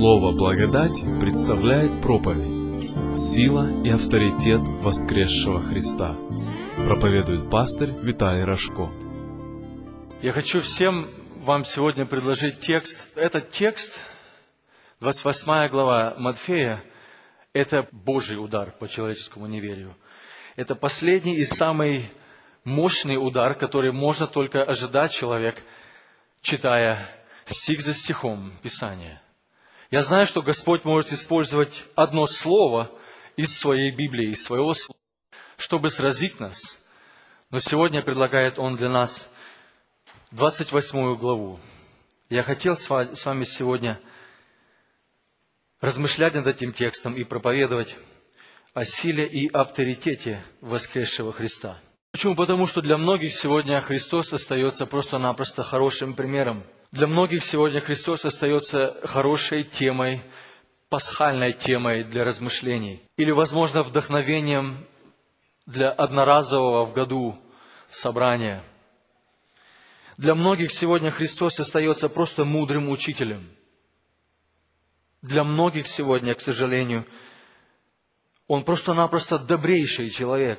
Слово благодати представляет проповедь «Сила и авторитет воскресшего Христа». Проповедует пастырь Виталий Рожко. Я хочу всем вам сегодня предложить текст. Этот текст, 28 глава Матфея, это Божий удар по человеческому неверию. Это последний и самый мощный удар, который можно только ожидать человек, читая стих за стихом Писания. Я знаю, что Господь может использовать одно слово из своей Библии, из своего слова, чтобы сразить нас. Но сегодня предлагает Он для нас 28 главу. Я хотел с вами сегодня размышлять над этим текстом и проповедовать о силе и авторитете воскресшего Христа. Почему? Потому что для многих сегодня Христос остается просто-напросто хорошим примером. Для многих сегодня Христос остается хорошей темой, пасхальной темой для размышлений. Или, возможно, вдохновением для одноразового в году собрания. Для многих сегодня Христос остается просто мудрым учителем. Для многих сегодня, к сожалению, Он просто-напросто добрейший человек.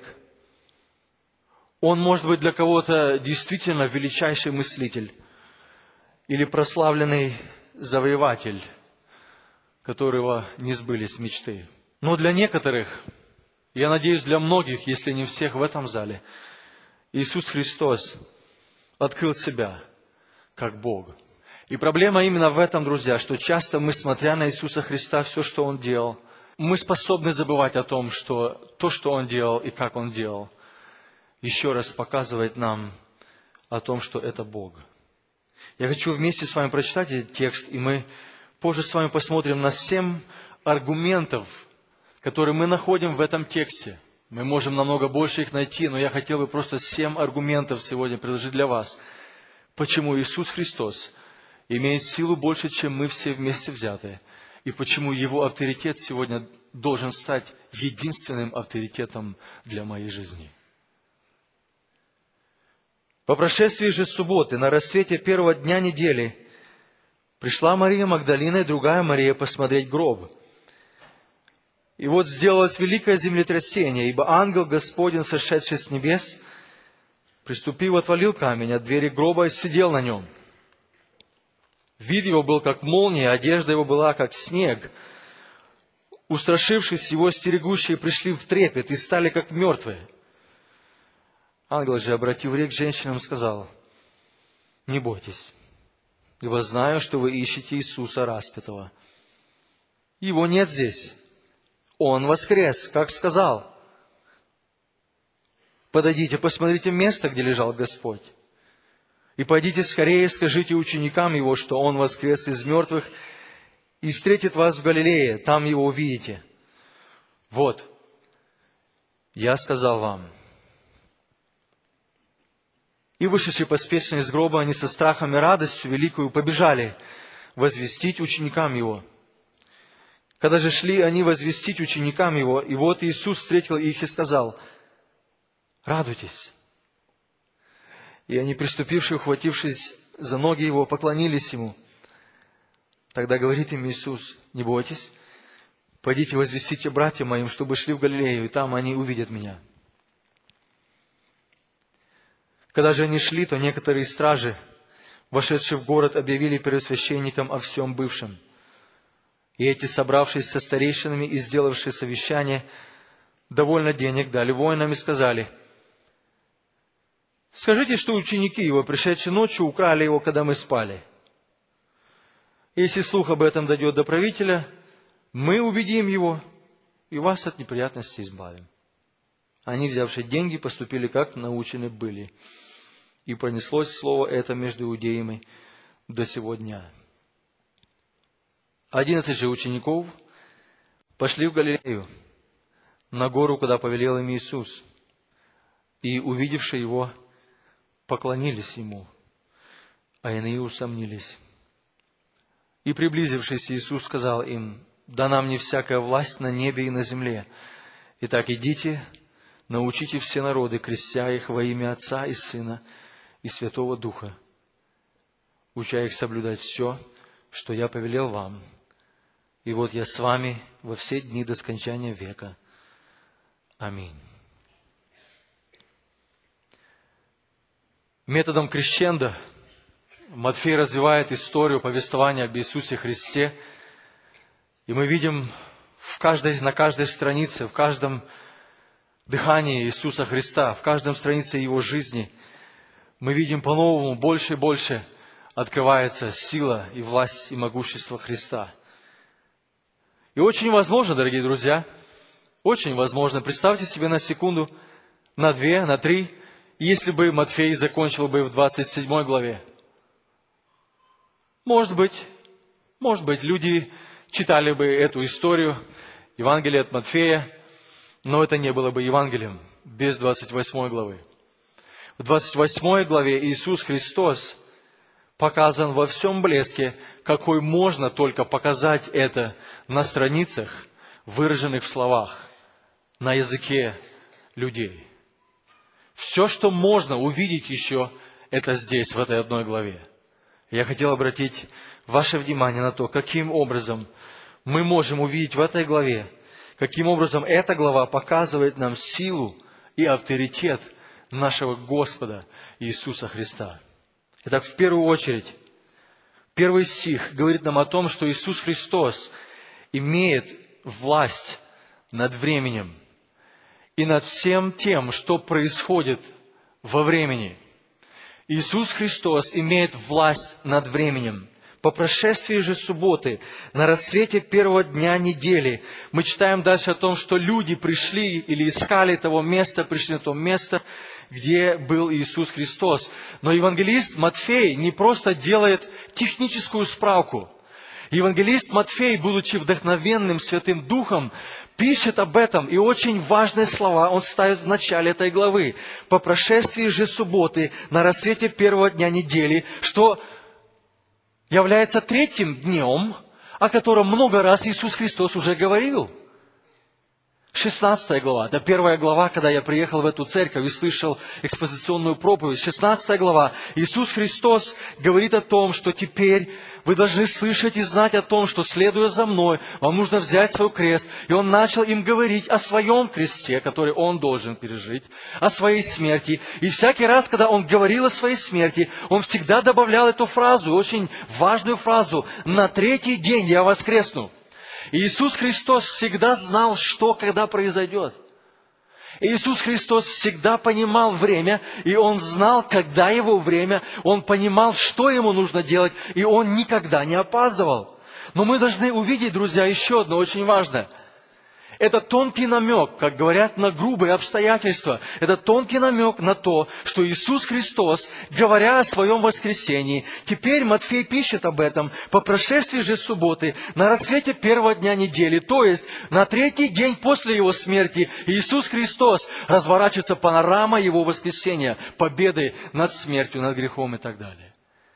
Он может быть для кого-то действительно величайший мыслитель или прославленный завоеватель, которого не сбылись мечты. Но для некоторых, я надеюсь, для многих, если не всех в этом зале, Иисус Христос открыл себя как Бог. И проблема именно в этом, друзья, что часто мы, смотря на Иисуса Христа, все, что Он делал, мы способны забывать о том, что то, что Он делал и как Он делал, еще раз показывает нам о том, что это Бог. Я хочу вместе с вами прочитать этот текст, и мы позже с вами посмотрим на 7 аргументов, которые мы находим в этом тексте. Мы можем намного больше их найти, но я хотел бы просто 7 аргументов сегодня предложить для вас, почему Иисус Христос имеет силу больше, чем мы все вместе взятые, и почему Его авторитет сегодня должен стать единственным авторитетом для моей жизни. По прошествии же субботы, на рассвете первого дня недели, пришла Мария Магдалина и другая Мария посмотреть гроб. И вот сделалось великое землетрясение, ибо ангел Господень, сошедший с небес, приступив, отвалил камень от двери гроба и сидел на нем. Вид его был, как молния, одежда его была, как снег. Устрашившись его, стерегущие пришли в трепет и стали, как мертвые. Ангел же, обратив речь к женщинам, сказал: «Не бойтесь, ибо знаю, что вы ищете Иисуса распятого. Его нет здесь. Он воскрес, как сказал. Подойдите, посмотрите место, где лежал Господь. И пойдите скорее, скажите ученикам Его, что Он воскрес из мертвых и встретит вас в Галилее, там Его увидите. Вот, я сказал вам». И вышедшие поспешно из гроба, они со страхом и радостью великую побежали возвестить ученикам Его. Когда же шли они возвестить ученикам Его, и вот Иисус встретил их и сказал: «Радуйтесь». И они, приступившие, ухватившись за ноги Его, поклонились Ему. Тогда говорит им Иисус: «Не бойтесь, пойдите возвестите братьям моим, чтобы шли в Галилею, и там они увидят Меня». Когда же они шли, то некоторые стражи, вошедшие в город, объявили первосвященникам о всем бывшем. И эти, собравшись со старейшинами и сделавшие совещание, довольно денег дали воинам и сказали: «Скажите, что ученики Его, пришедшие ночью, украли Его, когда мы спали. Если слух об этом дойдет до правителя, мы убедим Его и вас от неприятностей избавим». Они, взявшие деньги, поступили, как научены были. И пронеслось слово это между иудеями до сего дня. 11 же учеников пошли в Галилею, на гору, куда повелел им Иисус. И, увидевши Его, поклонились Ему, а иные усомнились. И, приблизившись, Иисус сказал им: «Дана мне всякая власть на небе и на земле. Итак, идите, научите все народы, крестя их во имя Отца и Сына и Святого Духа, уча их соблюдать все, что я повелел вам. и вот я с вами во все дни до скончания века. Аминь. Методом крещендо Матфей развивает историю повествования об Иисусе Христе, и мы видим на каждой странице, в каждом дыхании Иисуса Христа, в каждом странице Его жизни, мы видим по-новому, больше и больше открывается сила и власть и могущество Христа. И очень возможно, дорогие друзья, очень возможно, представьте себе на секунду, на 2, на 3, если бы Матфей закончил бы в 27 главе. Может быть, люди читали бы эту историю, Евангелие от Матфея, но это не было бы Евангелием без 28 главы. В 28 главе Иисус Христос показан во всем блеске, какой можно только показать это на страницах, выраженных в словах, на языке людей. Все, что можно увидеть еще, это здесь, в этой одной главе. Я хотел обратить ваше внимание на то, каким образом мы можем увидеть в этой главе, каким образом эта глава показывает нам силу и авторитет нашего Господа Иисуса Христа. Итак, в первую очередь, первый стих говорит нам о том, что Иисус Христос имеет власть над временем и над всем тем, что происходит во времени. Иисус Христос имеет власть над временем. По прошествии же субботы, на рассвете первого дня недели, мы читаем дальше о том, что люди пришли или искали того места, пришли на то место, где был Иисус Христос. Но евангелист Матфей не просто делает техническую справку. Евангелист Матфей, будучи вдохновенным Святым Духом, пишет об этом, и очень важные слова он ставит в начале этой главы. По прошествии же субботы, на рассвете первого дня недели, что является третьим днем, о котором много раз Иисус Христос уже говорил. 16 глава, это первая глава, когда я приехал в эту церковь и слышал экспозиционную проповедь. 16 глава, Иисус Христос говорит о том, что теперь вы должны слышать и знать о том, что, следуя за мной, вам нужно взять свой крест. И Он начал им говорить о своем кресте, который Он должен пережить, о своей смерти. И всякий раз, когда Он говорил о своей смерти, Он всегда добавлял эту фразу, очень важную фразу: «На третий день я воскресну». Иисус Христос всегда знал, что когда произойдет. Иисус Христос всегда понимал время, и Он знал, когда Его время, Он понимал, что Ему нужно делать, и Он никогда не опаздывал. Но мы должны увидеть, друзья, еще одно очень важное. Это тонкий намек, как говорят, на грубые обстоятельства. Это тонкий намек на то, что Иисус Христос, говоря о своем воскресении, теперь Матфей пишет об этом, по прошествии же субботы, на рассвете первого дня недели, то есть на третий день после Его смерти, Иисус Христос, разворачивается панорама Его воскресения, победы над смертью, над грехом и так далее.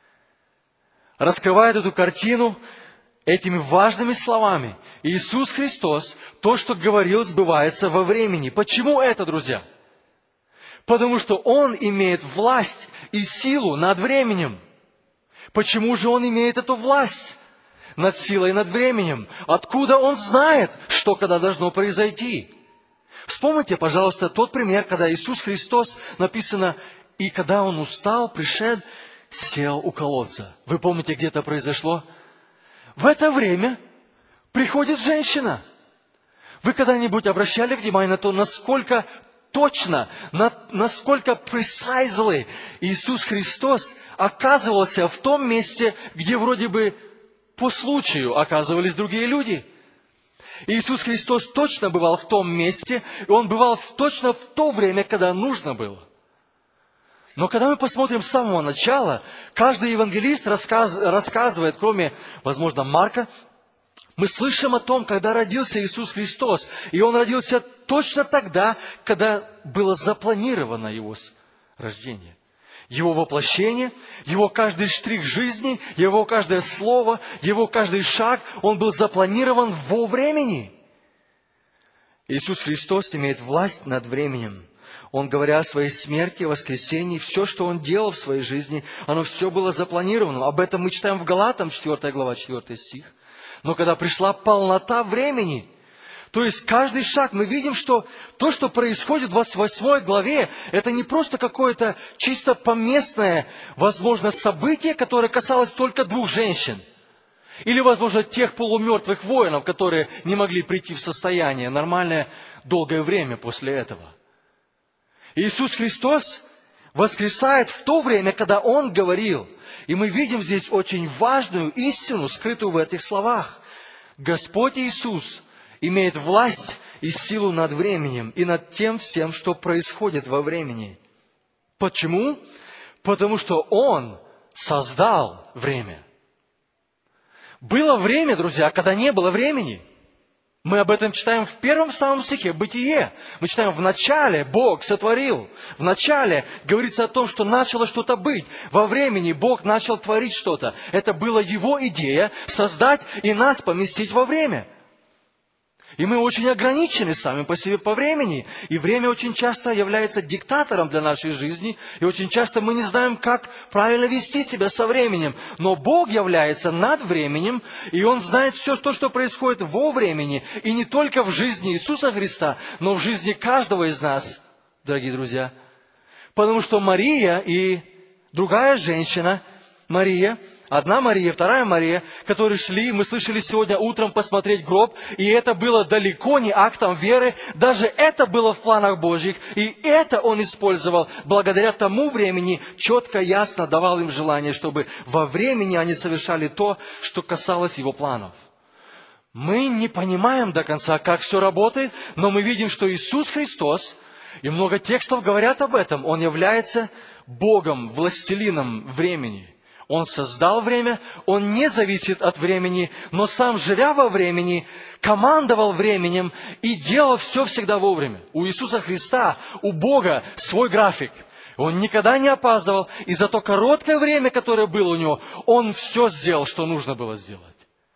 Раскрывает эту картину этими важными словами: Иисус Христос, то, что говорил, сбывается во времени. Почему это, друзья? Потому что Он имеет власть и силу над временем. Почему же Он имеет эту власть над силой и над временем? Откуда Он знает, что когда должно произойти? Вспомните, пожалуйста, тот пример, когда Иисус Христос, написано, и когда Он устал, пришед, сел у колодца. Вы помните, где это произошло? В это время приходит женщина. Вы когда-нибудь обращали внимание на то, насколько точно, насколько precisely Иисус Христос оказывался в том месте, где вроде бы по случаю оказывались другие люди? Иисус Христос точно бывал в том месте, и Он бывал точно в то время, когда нужно было. Но когда мы посмотрим с самого начала, каждый евангелист рассказывает, кроме, возможно, Марка, мы слышим о том, когда родился Иисус Христос. И Он родился точно тогда, когда было запланировано Его рождение. Его воплощение, Его каждый штрих жизни, Его каждое слово, Его каждый шаг, Он был запланирован во времени. Иисус Христос имеет власть над временем. Он, говоря о своей смерти, воскресении, все, что Он делал в своей жизни, оно все было запланировано. Об этом мы читаем в Галатам, 4 глава, 4 стих. Но когда пришла полнота времени, то есть каждый шаг, мы видим, что то, что происходит в 28 главе, это не просто какое-то чисто поместное, возможно, событие, которое касалось только двух женщин. Или, возможно, тех полумертвых воинов, которые не могли прийти в состояние нормальное долгое время после этого. Иисус Христос воскресает в то время, когда Он говорил. И мы видим здесь очень важную истину, скрытую в этих словах. Господь Иисус имеет власть и силу над временем и над тем всем, что происходит во времени. Почему? Потому что Он создал время. Было время, друзья, когда не было времени. Мы об этом читаем в первом самом стихе, Бытие. Мы читаем, в начале Бог сотворил. В начале говорится о том, что начало что-то быть. Во времени Бог начал творить что-то. Это была Его идея создать и нас поместить во время. И мы очень ограничены сами по себе по времени. И время очень часто является диктатором для нашей жизни. И очень часто мы не знаем, как правильно вести себя со временем. Но Бог является над временем, и Он знает все то, что происходит во времени. И не только в жизни Иисуса Христа, но в жизни каждого из нас, дорогие друзья. Потому что Мария и другая женщина, Мария, одна Мария, вторая Мария, которые шли, мы слышали сегодня утром посмотреть гроб, и это было далеко не актом веры, даже это было в планах Божьих, и это Он использовал благодаря тому времени, четко, ясно давал им желание, чтобы во времени они совершали то, что касалось Его планов. Мы не понимаем до конца, как все работает, но мы видим, что Иисус Христос, и много текстов говорят об этом, Он является Богом, властелином времени. Он создал время, Он не зависит от времени, но Сам, живя во времени, командовал временем и делал все всегда вовремя. У Иисуса Христа, у Бога свой график. Он никогда не опаздывал, и за то короткое время, которое было у Него, Он все сделал, что нужно было сделать.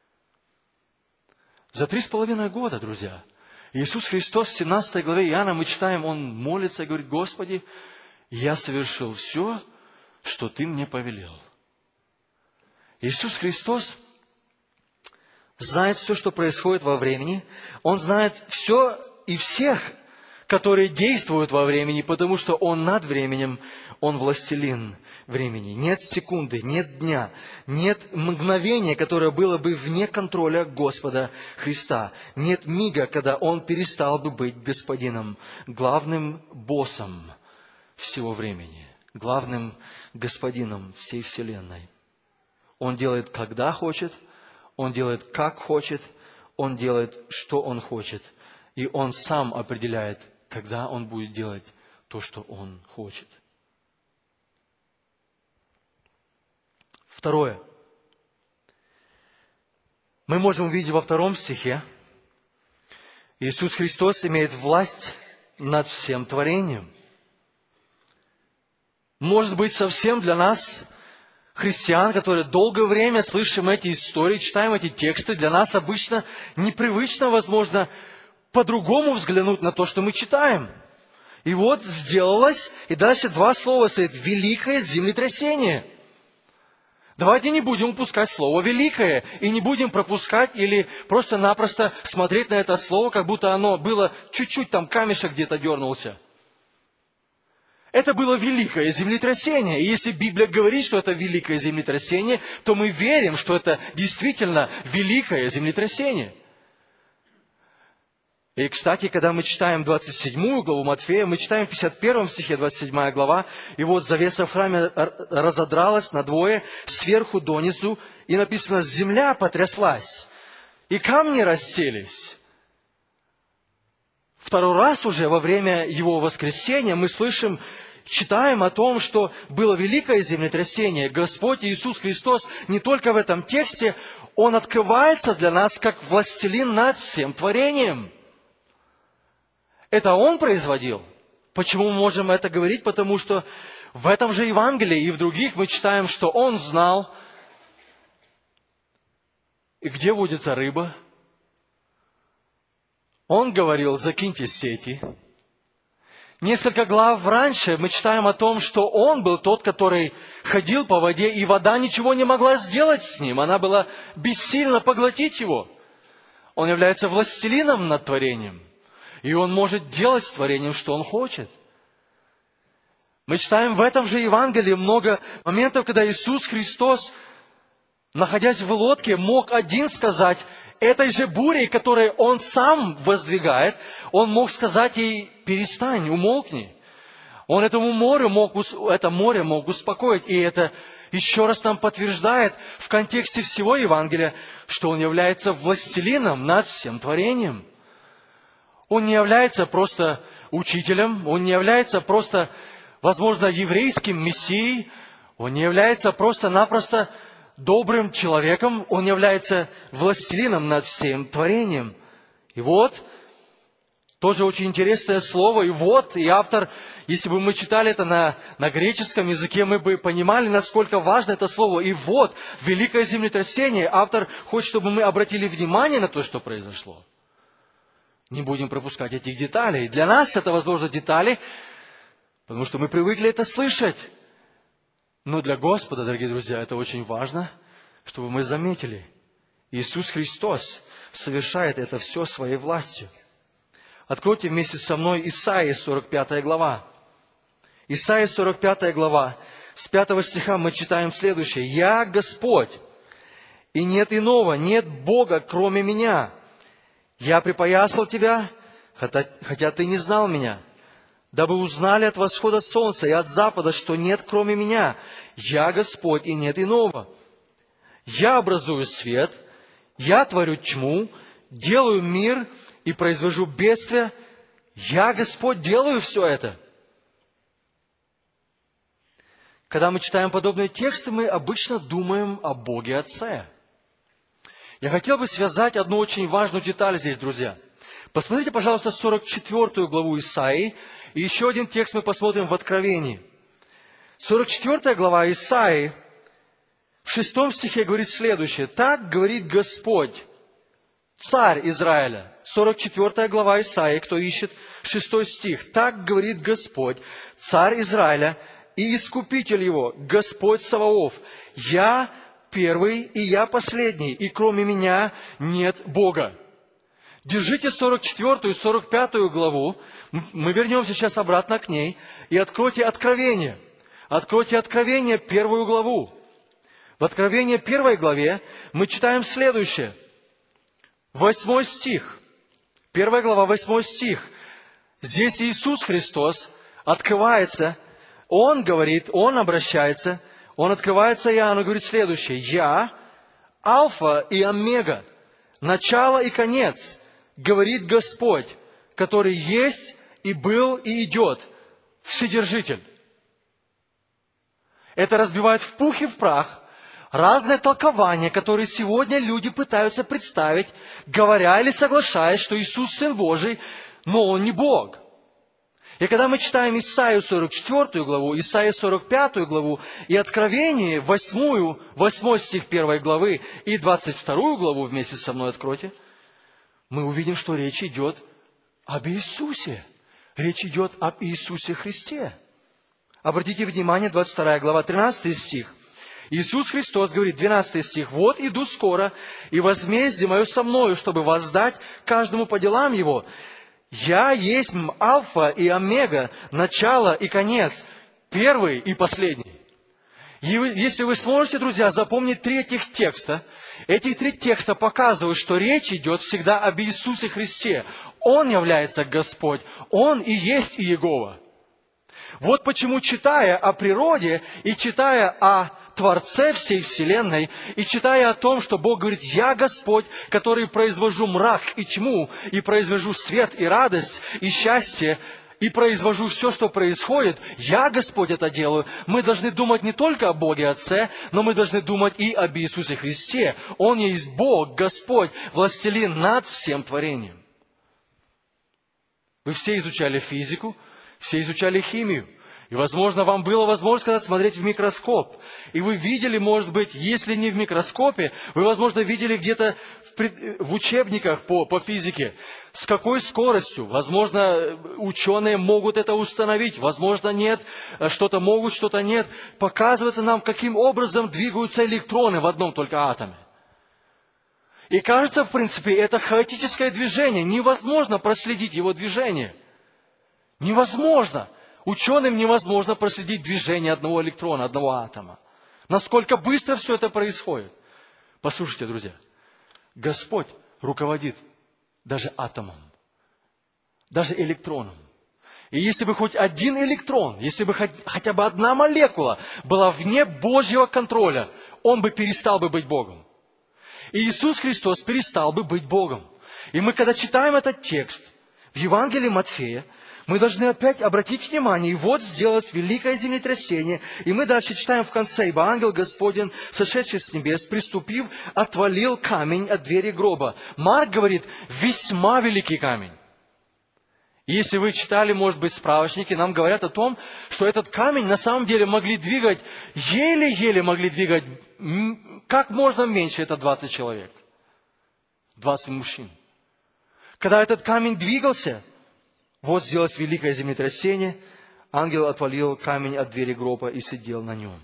За 3,5 года, друзья, Иисус Христос в 17 главе Иоанна мы читаем, Он молится и говорит: Господи, я совершил все, что Ты мне повелел. Иисус Христос знает все, что происходит во времени. Он знает все и всех, которые действуют во времени, потому что Он над временем, Он властелин времени. Нет секунды, нет дня, нет мгновения, которое было бы вне контроля Господа Христа. Нет мига, когда Он перестал бы быть господином, главным боссом всего времени, главным господином всей вселенной. Он делает, когда хочет, Он делает, как хочет, Он делает, что Он хочет. И Он Сам определяет, когда Он будет делать то, что Он хочет. Второе. Мы можем увидеть во 2 стихе, Иисус Христос имеет власть над всем творением. Может быть, совсем для нас, христиан, которые долгое время слышим эти истории, читаем эти тексты, для нас обычно непривычно, возможно, по-другому взглянуть на то, что мы читаем. И вот сделалось, и дальше 2 слова стоит: великое землетрясение. Давайте не будем упускать слово «великое» и не будем пропускать или просто-напросто смотреть на это слово, как будто оно было чуть-чуть, там камешек где-то дернулся. Это было великое землетрясение. И если Библия говорит, что это великое землетрясение, то мы верим, что это действительно великое землетрясение. И, кстати, когда мы читаем 27 главу Матфея, мы читаем в 51 стихе 27 глава, и вот завеса в храме разодралась надвое, сверху донизу, и написано: земля потряслась, и камни расселись. 2 раз уже во время Его воскресения мы слышим, читаем о том, что было великое землетрясение. Господь Иисус Христос не только в этом тексте, Он открывается для нас как властелин над всем творением. Это Он производил. Почему мы можем это говорить? Потому что в этом же Евангелии и в других мы читаем, что Он знал, и где водится рыба. Он говорил: закиньте сети. Несколько глав раньше мы читаем о том, что Он был тот, который ходил по воде, и вода ничего не могла сделать с Ним. Она была бессильна поглотить Его. Он является властелином над творением. И Он может делать с творением, что Он хочет. Мы читаем в этом же Евангелии много моментов, когда Иисус Христос, находясь в лодке, мог один сказать этой же бурей, которую Он сам воздвигает, Он мог сказать ей: перестань, умолкни. Он это море мог успокоить. И это еще раз нам подтверждает в контексте всего Евангелия, что Он является властелином над всем творением. Он не является просто учителем, Он не является просто, возможно, еврейским мессией, Он не является просто-напросто добрым человеком, Он является властелином над всем творением. И вот, тоже очень интересное слово, и автор, если бы мы читали это на греческом языке, мы бы понимали, насколько важно это слово. И вот, великое землетрясение, автор хочет, чтобы мы обратили внимание на то, что произошло. Не будем пропускать этих деталей. Для нас это, возможно, детали, потому что мы привыкли это слышать. Но для Господа, дорогие друзья, это очень важно, чтобы мы заметили. Иисус Христос совершает это все своей властью. Откройте вместе со мной Исаии 45 глава. Исаии 45 глава. С 5 стиха мы читаем следующее. «Я Господь, и нет иного, нет Бога, кроме Меня. Я припоясал тебя, хотя ты не знал Меня, дабы узнали от восхода солнца и от запада, что нет кроме Меня. Я Господь, и нет иного. Я образую свет, я творю тьму, делаю мир и произвожу бедствия. Я Господь, делаю все это». Когда мы читаем подобные тексты, мы обычно думаем о Боге Отце. Я хотел бы связать одну очень важную деталь здесь, друзья. Посмотрите, пожалуйста, 44 главу Исаии, и еще один текст мы посмотрим в Откровении. 44 глава Исаии, в 6 стихе говорит следующее. «Так говорит Господь, Царь Израиля». 44 глава Исаии, кто ищет, 6 стих. «Так говорит Господь, Царь Израиля и Искупитель его, Господь Саваоф. Я первый, и я последний, и кроме Меня нет Бога». Держите 44 и 45 главу, мы вернемся сейчас обратно к ней, и откройте Откровение. Откройте Откровение, 1 главу. В Откровении 1 главе мы читаем следующее. 8 стих. 1 глава, 8 стих. Здесь Иисус Христос открывается, Он говорит, Он обращается, Он открывается Иоанну и говорит следующее. «Я, Алфа и Омега, начало и конец, говорит Господь, который есть и был и идет, Вседержитель». Это разбивает в пух и в прах разные толкования, которые сегодня люди пытаются представить, говоря или соглашаясь, что Иисус Сын Божий, но Он не Бог. И когда мы читаем Исаию 44 главу, Исаию 45 главу и Откровение 8 стих 1 главы и 22 главу вместе со мной откройте, мы увидим, что речь идет об Иисусе. Речь идет об Иисусе Христе. Обратите внимание, 22 глава, 13 стих. Иисус Христос говорит, 12 стих. «Вот иду скоро, и возмездие мое со мною, чтобы воздать каждому по делам его. Я есть Алфа и Омега, начало и конец, первый и последний». И если вы сможете, друзья, запомнить 3 этих текста, эти 3 текста показывают, что речь идет всегда об Иисусе Христе. Он является Господь, Он и есть Иегова. Вот почему, читая о природе и читая о Творце всей вселенной, и читая о том, что Бог говорит, «Я Господь, который произвожу мрак и тьму, и произвожу свет и радость, и счастье, и произвожу все, что происходит, я, Господь, это делаю», мы должны думать не только о Боге Отце, но мы должны думать и об Иисусе Христе. Он есть Бог, Господь, властелин над всем творением. Вы все изучали физику, все изучали химию. И И, возможно, вам было возможность когда смотреть в микроскоп. И вы видели, может быть, если не в микроскопе, вы, возможно, видели где-то в учебниках по физике, с какой скоростью. Возможно, ученые могут это установить, возможно, нет. Что-то могут, что-то нет. Показывается нам, каким образом двигаются электроны в одном только атоме. И кажется, в принципе, это хаотическое движение. Невозможно проследить его движение. Невозможно. Ученым невозможно проследить движение одного электрона, одного атома. Насколько быстро все это происходит. Послушайте, друзья, Господь руководит даже атомом, даже электроном. И если бы хоть один электрон, если бы хотя бы одна молекула была вне Божьего контроля, он бы перестал бы быть Богом. И Иисус Христос перестал бы быть Богом. И мы, когда читаем этот текст в Евангелии Матфея, мы должны опять обратить внимание, и вот сделалось великое землетрясение. И мы дальше читаем в конце, ибо ангел Господень, сошедший с небес, приступив, отвалил камень от двери гроба. Марк говорит, весьма великий камень. И если вы читали, может быть, справочники, нам говорят о том, что этот камень на самом деле могли двигать, еле-еле могли двигать, как можно меньше, это 20 человек, 20 мужчин. Когда этот камень двигался, вот сделалось великое землетрясение, ангел отвалил камень от двери гроба и сидел на нем.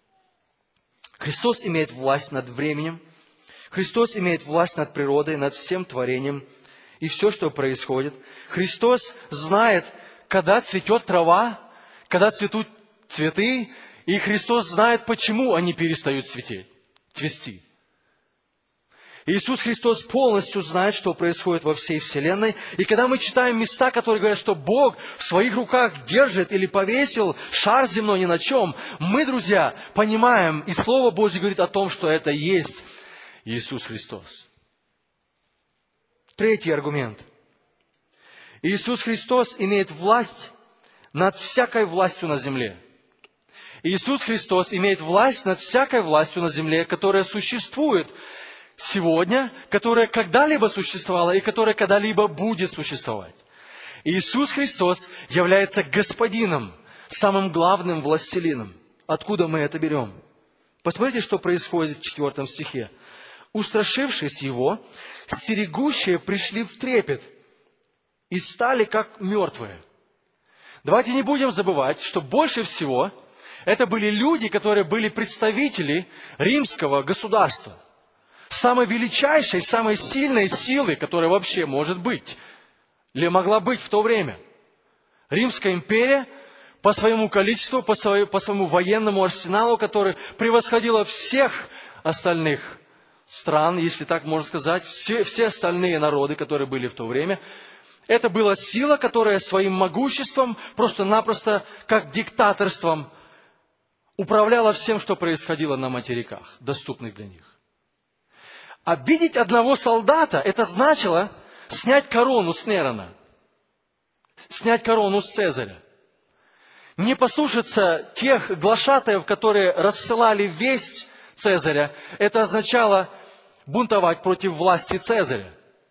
Христос имеет власть над временем, Христос имеет власть над природой, над всем творением и все, что происходит. Христос знает, когда цветет трава, когда цветут цветы, и Христос знает, почему они перестают цвести. Иисус Христос полностью знает, что происходит во всей вселенной. И когда мы читаем места, которые говорят, что Бог в своих руках держит или повесил шар земной ни на чем, мы, друзья, понимаем, и Слово Божье говорит о том, что это есть Иисус Христос. Третий аргумент. Иисус Христос имеет власть над всякой властью на земле. Иисус Христос имеет власть над всякой властью на земле, которая существует сегодня, которая когда-либо существовала и которая когда-либо будет существовать. Иисус Христос является Господином, самым главным властелином. Откуда мы это берем? Посмотрите, что происходит в 4 стихе. «Устрашившись его, стерегущие пришли в трепет и стали как мертвые». Давайте не будем забывать, что больше всего это были люди, которые были представители римского государства. Самой величайшей, самой сильной силы, которая вообще может быть, или могла быть в то время. Римская империя по своему количеству, по своему военному арсеналу, который превосходила всех остальных стран, если так можно сказать, все остальные народы, которые были в то время. Это была сила, которая своим могуществом, просто-напросто, как диктаторством, управляла всем, что происходило на материках, доступных для них. Обидеть одного солдата, это значило снять корону с Нерона, снять корону с Цезаря. Не послушаться тех глашатаев, которые рассылали весть Цезаря, это означало бунтовать против власти Цезаря.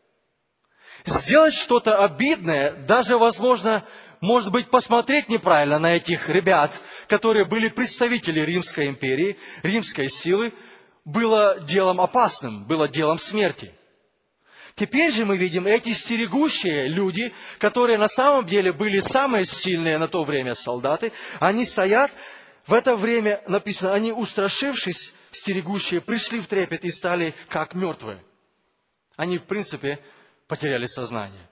Сделать что-то обидное, даже, возможно, может быть, посмотреть неправильно на этих ребят, которые были представители Римской империи, римской силы, было делом опасным, было делом смерти. Теперь же мы видим эти стерегущие люди, которые на самом деле были самые сильные на то время солдаты, они стоят, в это время написано, они, устрашившись, стерегущие, пришли в трепет и стали как мертвые. Они, в принципе, потеряли сознание.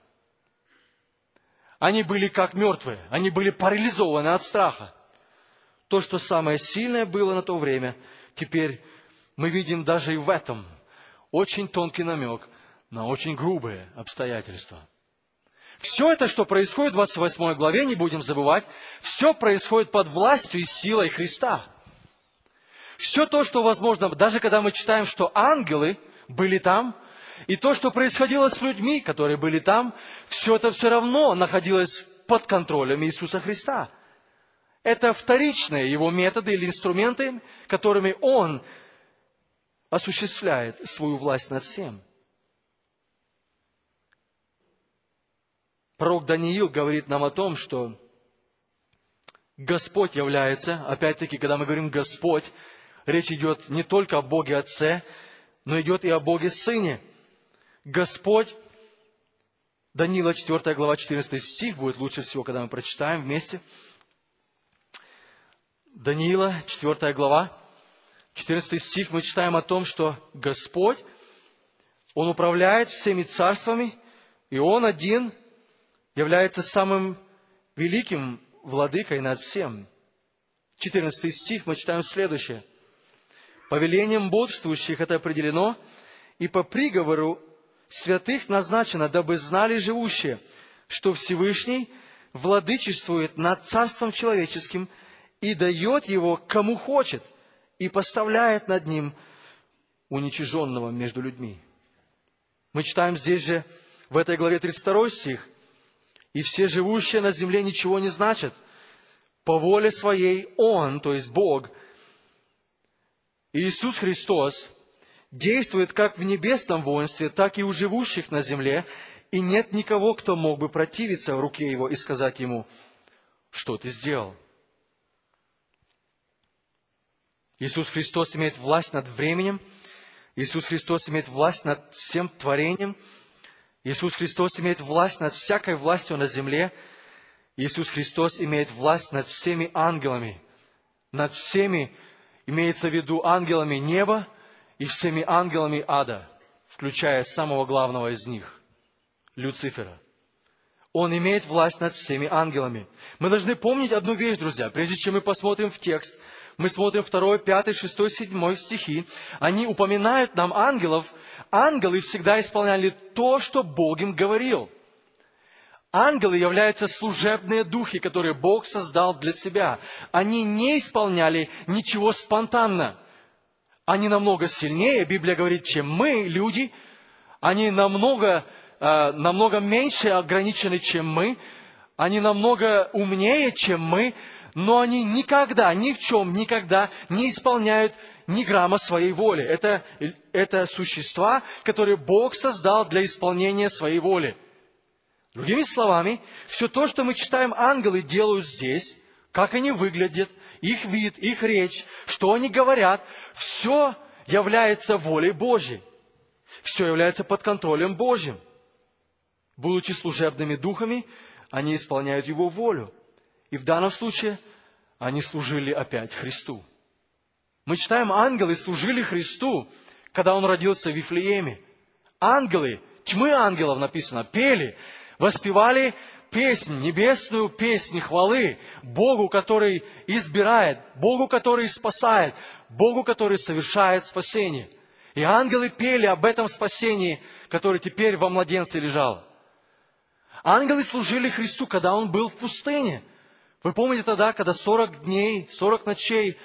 Они были как мертвые, они были парализованы от страха. То, что самое сильное было на то время, теперь мы видим даже и в этом очень тонкий намек на очень грубые обстоятельства. Все это, что происходит в 28 главе, не будем забывать, все происходит под властью и силой Христа. Все то, что возможно, даже когда мы читаем, что ангелы были там, и то, что происходило с людьми, которые были там, все это все равно находилось под контролем Иисуса Христа. Это вторичные его методы или инструменты, которыми Он осуществляет свою власть над всем. Пророк Даниил говорит нам о том, что Господь является, опять-таки, когда мы говорим «Господь», речь идет не только о Боге Отце, но идет и о Боге Сыне. Господь, Даниила 4 глава 14 стих, будет лучше всего, когда мы прочитаем вместе. Даниила 4 глава 14 стих, мы читаем о том, что Господь, Он управляет всеми царствами, и Он один является самым великим владыкой над всем. 14 стих мы читаем следующее. «Повелением бодрствующих это определено, и по приговору святых назначено, дабы знали живущие, что Всевышний владычествует над царством человеческим и дает его кому хочет, и поставляет над ним уничиженного между людьми». Мы читаем здесь же, в этой главе 32 стих, «И все живущие на земле ничего не значат. По воле своей Он, то есть Бог, Иисус Христос, действует как в небесном воинстве, так и у живущих на земле, и нет никого, кто мог бы противиться в руке Его и сказать Ему: что Ты сделал?» Иисус Христос имеет власть над временем, Иисус Христос имеет власть над всем творением, Иисус Христос имеет власть над всякой властью на земле, Иисус Христос имеет власть над всеми ангелами, над всеми, имеется в виду ангелами неба и всеми ангелами ада, включая самого главного из них, Люцифера. Он имеет власть над всеми ангелами. Мы должны помнить одну вещь, друзья, прежде чем мы посмотрим в текст. Мы смотрим 2, 5, 6, 7 стихи. Они упоминают нам ангелов. Ангелы всегда исполняли то, что Бог им говорил. Ангелы являются служебные духи, которые Бог создал для себя. Они не исполняли ничего спонтанно. Они намного сильнее, Библия говорит, чем мы, люди. Они намного меньше ограничены, чем мы. Они намного умнее, чем мы. Но они никогда, ни в чем, никогда не исполняют ни грамма своей воли. Это существа, которые Бог создал для исполнения своей воли. Другими словами, все то, что мы читаем, ангелы делают здесь, как они выглядят, их вид, их речь, что они говорят, все является волей Божьей. Все является под контролем Божьим. Будучи служебными духами, они исполняют Его волю. И в данном случае они служили опять Христу. Мы читаем, ангелы служили Христу, когда Он родился в Вифлееме. Ангелы, тьмы ангелов написано, пели, воспевали песнь, небесную песнь хвалы Богу, который избирает, Богу, который спасает, Богу, который совершает спасение. И ангелы пели об этом спасении, которое теперь во младенце лежало. Ангелы служили Христу, когда Он был в пустыне. Вы помните тогда, когда 40 дней, 40 ночей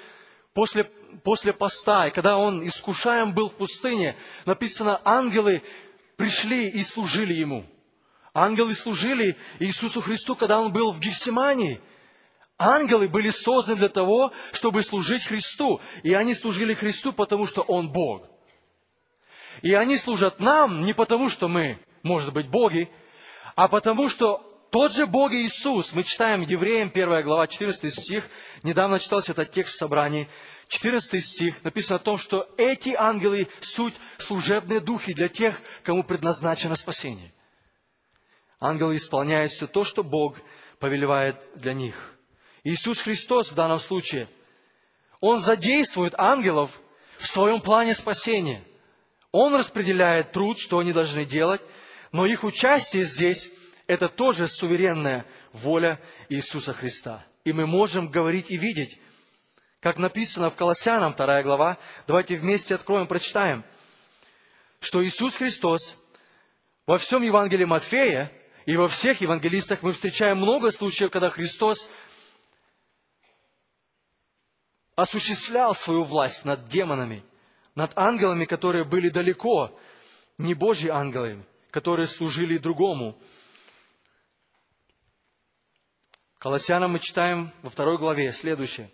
после поста, и когда Он искушаем был в пустыне, написано, ангелы пришли и служили Ему. Ангелы служили Иисусу Христу, когда Он был в Гефсимании. Ангелы были созданы для того, чтобы служить Христу. И они служили Христу, потому что Он Бог. И они служат нам не потому, что мы, может быть, боги, а потому что тот же Бог Иисус, мы читаем Евреям 1 глава 14 стих, недавно читался этот текст в собрании, 14 стих, написано о том, что эти ангелы суть служебные духи для тех, кому предназначено спасение. Ангелы исполняют все то, что Бог повелевает для них. Иисус Христос в данном случае, Он задействует ангелов в своем плане спасения. Он распределяет труд, что они должны делать, но их участие здесь – это тоже суверенная воля Иисуса Христа. И мы можем говорить и видеть, как написано в Колоссянам 2 глава, давайте вместе откроем, прочитаем, что Иисус Христос во всем Евангелии Матфея и во всех евангелистах мы встречаем много случаев, когда Христос осуществлял свою власть над демонами, над ангелами, которые были далеко, не Божьи ангелы, которые служили другому. Колоссянам мы читаем во 2 главе следующее.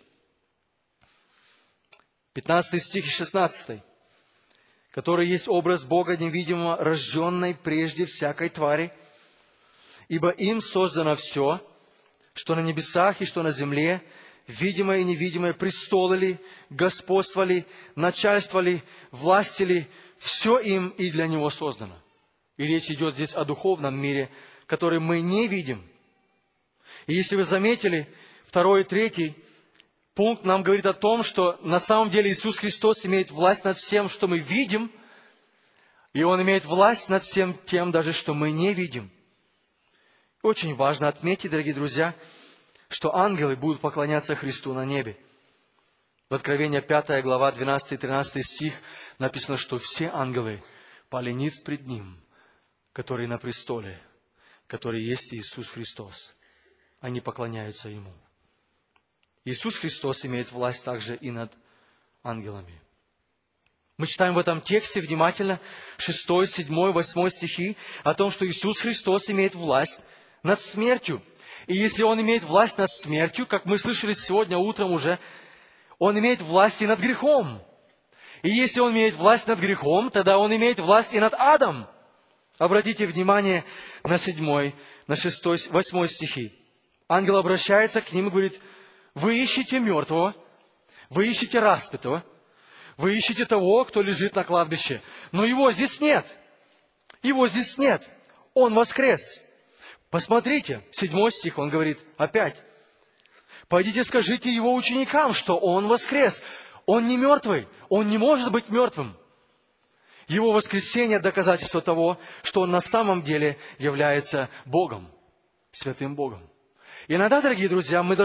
15 стих и 16. «Который есть образ Бога невидимого, рожденный прежде всякой твари, ибо им создано все, что на небесах и что на земле, видимое и невидимое, престолы ли, господство ли, начальство ли, власти ли, все им и для Него создано. И речь идет здесь о духовном мире, который мы не видим. И если вы заметили, 2 и 3 пункт нам говорит о том, что на самом деле Иисус Христос имеет власть над всем, что мы видим, и Он имеет власть над всем тем, даже что мы не видим. Очень важно отметить, дорогие друзья, что ангелы будут поклоняться Христу на небе. В Откровении 5 глава, 12-13 стих написано, что все ангелы пали ниц пред Ним, который на престоле, который есть Иисус Христос. Они поклоняются Ему. Иисус Христос имеет власть также и над ангелами. Мы читаем в этом тексте внимательно 6, 7, 8 стихи о том, что Иисус Христос имеет власть над смертью. И если Он имеет власть над смертью, как мы слышали сегодня утром уже, Он имеет власть и над грехом. И если Он имеет власть над грехом, тогда Он имеет власть и над адом. Обратите внимание на 7, на 6, 8 стихи. Ангел обращается к ним и говорит: вы ищете мертвого, вы ищете распятого, вы ищете того, кто лежит на кладбище. Но Его здесь нет. Его здесь нет. Он воскрес. Посмотрите, 7 стих, он говорит опять: пойдите скажите Его ученикам, что Он воскрес. Он не мертвый, Он не может быть мертвым. Его воскресение – доказательство того, что Он на самом деле является Богом, святым Богом. Иногда, дорогие друзья, мы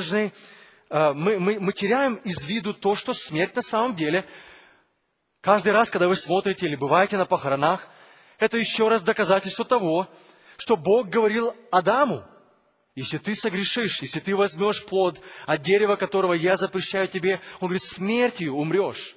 теряем из виду то, что смерть на самом деле, каждый раз, когда вы смотрите или бываете на похоронах, это еще раз доказательство того, что Бог говорил Адаму: если ты согрешишь, если ты возьмешь плод от дерева, которого я запрещаю тебе, Он говорит, смертью умрешь.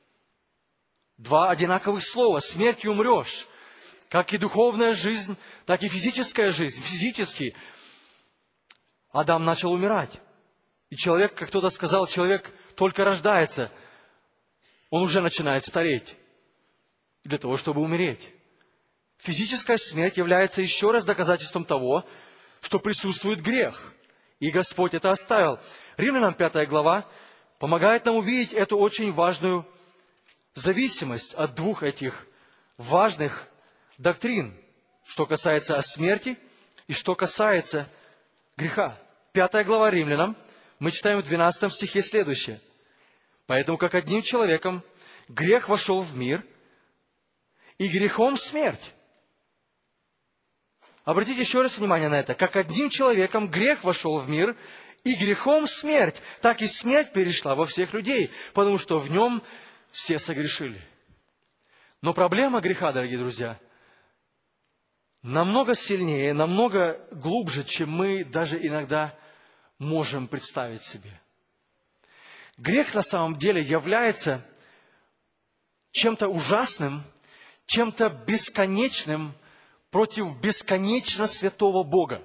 2 одинаковых слова: смертью умрешь. Как и духовная жизнь, так и физическая жизнь. Физически Адам начал умирать. И человек, как кто-то сказал, человек только рождается, он уже начинает стареть для того, чтобы умереть. Физическая смерть является еще раз доказательством того, что присутствует грех. И Господь это оставил. Римлянам 5 глава помогает нам увидеть эту очень важную зависимость от двух этих важных доктрин, что касается о смерти и что касается греха. 5 глава Римлянам, мы читаем в 12 стихе следующее. Поэтому, как одним человеком грех вошел в мир, и грехом смерть. Обратите еще раз внимание на это. Как одним человеком грех вошел в мир, и грехом смерть. Так и смерть перешла во всех людей, потому что в нем все согрешили. Но проблема греха, дорогие друзья, намного сильнее, намного глубже, чем мы даже иногда можем представить себе. Грех на самом деле является чем-то ужасным, чем-то бесконечным против бесконечно святого Бога.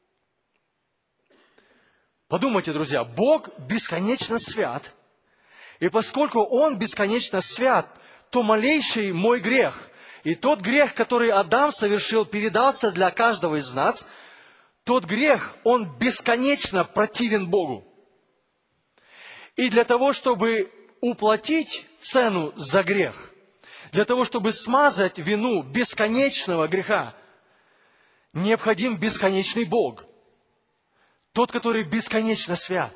Подумайте, друзья, Бог бесконечно свят, и поскольку Он бесконечно свят, то малейший мой грех и тот грех, который Адам совершил, передался для каждого из нас, тот грех, он бесконечно противен Богу. И для того, чтобы уплатить цену за грех, для того, чтобы смазать вину бесконечного греха, необходим бесконечный Бог, тот, который бесконечно свят.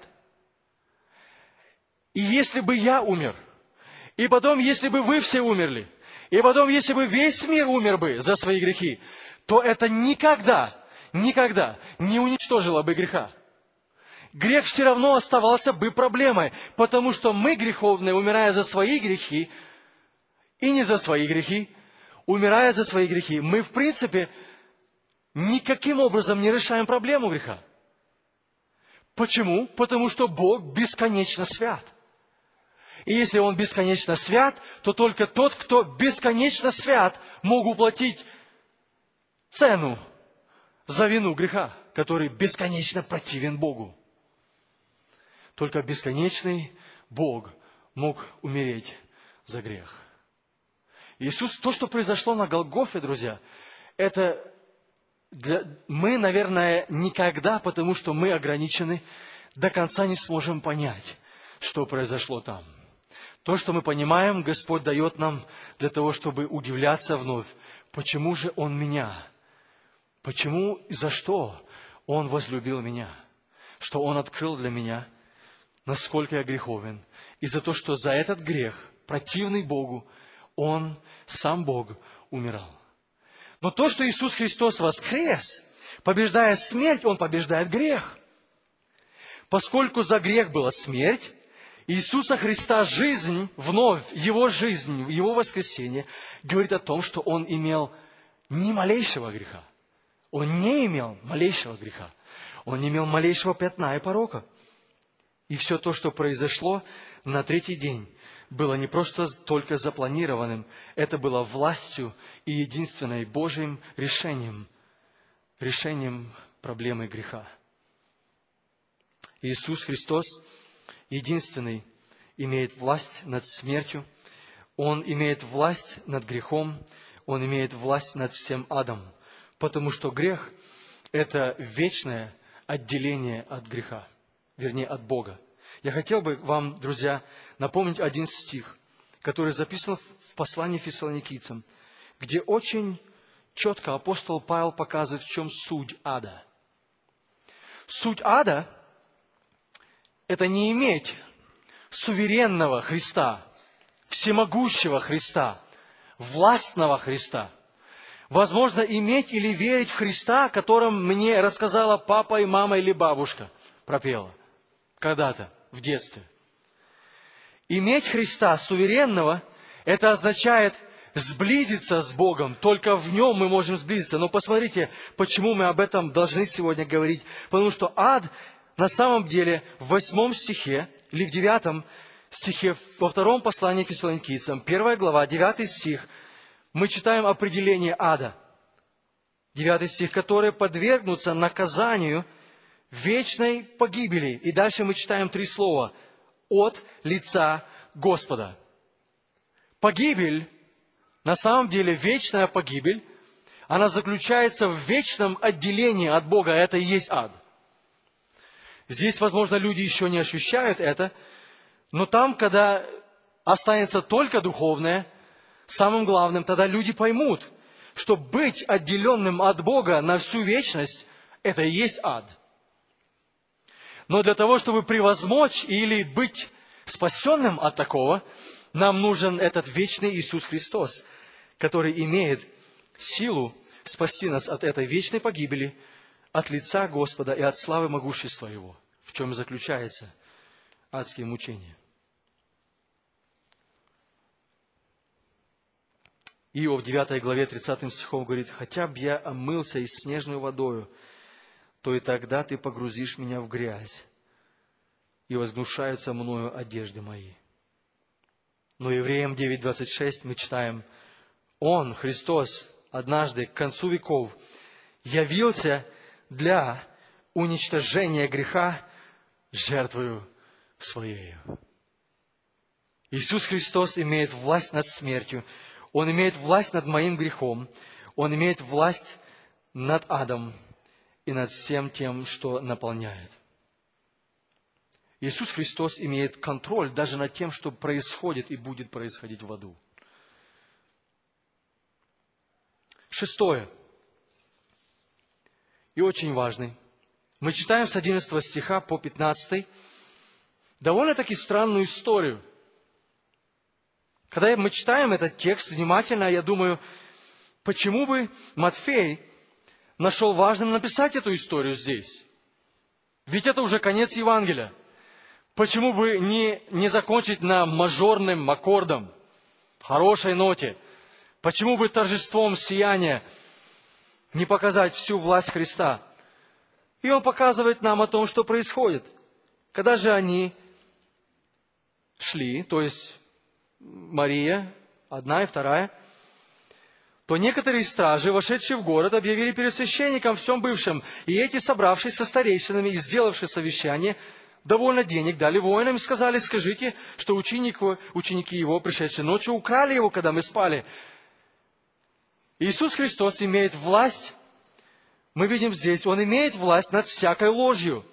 И если бы я умер, и потом, если бы вы все умерли, и потом, если бы весь мир умер бы за свои грехи, то это никогда не уничтожило бы греха. Грех все равно оставался бы проблемой, потому что мы, греховные, умирая за свои грехи, и не за свои грехи, умирая за свои грехи, мы, в принципе, никаким образом не решаем проблему греха. Почему? Потому что Бог бесконечно свят. И если Он бесконечно свят, то только тот, кто бесконечно свят, мог уплатить цену за вину греха, который бесконечно противен Богу. Только бесконечный Бог мог умереть за грех. Иисус, то, что произошло на Голгофе, друзья, это мы, наверное, никогда, потому что мы ограничены, до конца не сможем понять, что произошло там. То, что мы понимаем, Господь дает нам для того, чтобы удивляться вновь. Почему же Он меня? Почему и за что Он возлюбил меня? Что Он открыл для меня, насколько я греховен. И за то, что за этот грех, противный Богу, Он, сам Бог, умирал. Но то, что Иисус Христос воскрес, побеждая смерть, Он побеждает грех. Поскольку за грех была смерть, Иисуса Христа жизнь, вновь Его жизнь, Его воскресение, говорит о том, что Он имел ни малейшего греха. Он не имел малейшего греха. Он не имел малейшего пятна и порока. И все то, что произошло на третий день, было не просто только запланированным, это было властью и единственным Божьим решением проблемы греха. Иисус Христос единственный имеет власть над смертью, Он имеет власть над грехом, Он имеет власть над всем адом, потому что грех – это вечное отделение от греха, вернее, от Бога. Я хотел бы вам, друзья, напомнить один стих, который записан в послании Фессалоникийцам, где очень четко апостол Павел показывает, в чем суть ада. Суть ада – это не иметь суверенного Христа, всемогущего Христа, властного Христа. Возможно, иметь или верить в Христа, о котором мне рассказала папа и мама или бабушка, пропела когда-то в детстве. Иметь Христа суверенного, это означает сблизиться с Богом. Только в Нем мы можем сблизиться. Но посмотрите, почему мы об этом должны сегодня говорить. Потому что ад на самом деле в 8 стихе или в 9 стихе, во 2 послании Фессалоникийцам, 1 глава, 9 стих, мы читаем определение ада. 9 стих, которые подвергнутся наказанию вечной погибели. И дальше мы читаем 3 слова. От лица Господа. Погибель, на самом деле вечная погибель, она заключается в вечном отделении от Бога. Это и есть ад. Здесь, возможно, люди еще не ощущают это, но там, когда останется только духовное, самым главным, тогда люди поймут, что быть отделенным от Бога на всю вечность, это и есть ад. Но для того, чтобы превозмочь или быть спасенным от такого, нам нужен этот вечный Иисус Христос, который имеет силу спасти нас от этой вечной погибели, от лица Господа и от славы могущества Его, в чем заключается адские мучения. Иов 9 главе 30 стихом говорит: «Хотя б я омылся и снежную водою, то и тогда ты погрузишь меня в грязь, и возгнушаются мною одежды мои». Но Евреям 9:26 мы читаем: Он, Христос, однажды к концу веков явился для уничтожения греха жертвою Своею. Иисус Христос имеет власть над смертью, Он имеет власть над моим грехом, Он имеет власть над адом и над всем тем, что наполняет. Иисус Христос имеет контроль даже над тем, что происходит и будет происходить в аду. 6. И очень важный. Мы читаем с 11 стиха по 15 довольно-таки странную историю. Когда мы читаем этот текст внимательно, я думаю, почему бы Матфей нашел важным написать эту историю здесь? Ведь это уже конец Евангелия. Почему бы не закончить на мажорным аккордом, хорошей ноте? Почему бы торжеством сияния не показать всю власть Христа? И Он показывает нам о том, что происходит. Когда же они шли, то есть Мария, одна и вторая, то некоторые стражи, вошедшие в город, объявили перед священником всем бывшим, и эти, собравшись со старейшинами и сделавшие совещание, довольно денег дали воинам и сказали: скажите, что ученики его, пришедшие ночью, украли его, когда мы спали. Иисус Христос имеет власть мы видим здесь, он имеет власть над всякой ложью.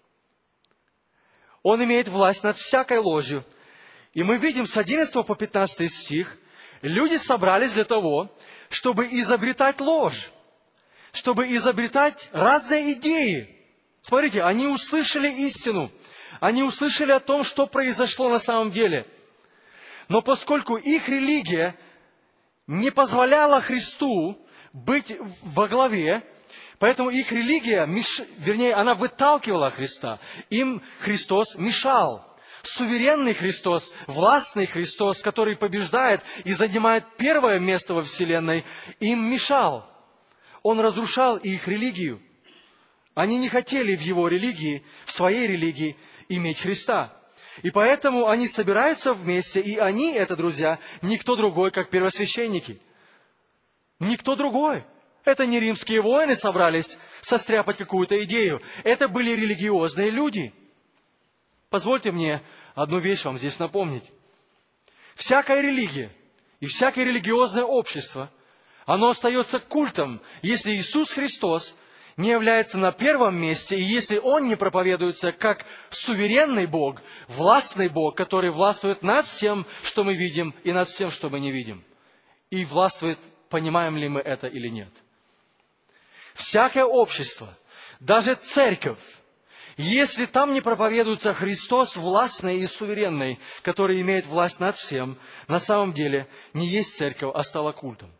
Он имеет власть над всякой ложью. И мы видим с 11 по 15 стих, люди собрались для того, чтобы изобретать ложь, чтобы изобретать разные идеи. Смотрите, они услышали истину, они услышали о том, что произошло на самом деле. Но поскольку их религия не позволяла Христу быть во главе, поэтому их религия, она выталкивала Христа. Им Христос мешал. Суверенный Христос, властный Христос, который побеждает и занимает первое место во Вселенной, им мешал. Он разрушал их религию. Они не хотели в его религии, в своей религии иметь Христа. И поэтому они собираются вместе, и они, это, друзья, никто другой, как первосвященники. Никто другой. Это не римские воины собрались состряпать какую-то идею. Это были религиозные люди. Позвольте мне одну вещь вам здесь напомнить. Всякая религия и всякое религиозное общество, оно остается культом, если Иисус Христос не является на первом месте, и если Он не проповедуется как суверенный Бог, властный Бог, который властвует над всем, что мы видим, и над всем, что мы не видим. И властвует, понимаем ли мы это или нет. Всякое общество, даже церковь, если там не проповедуется Христос властный и суверенный, который имеет власть над всем, на самом деле не есть церковь, а стала культом.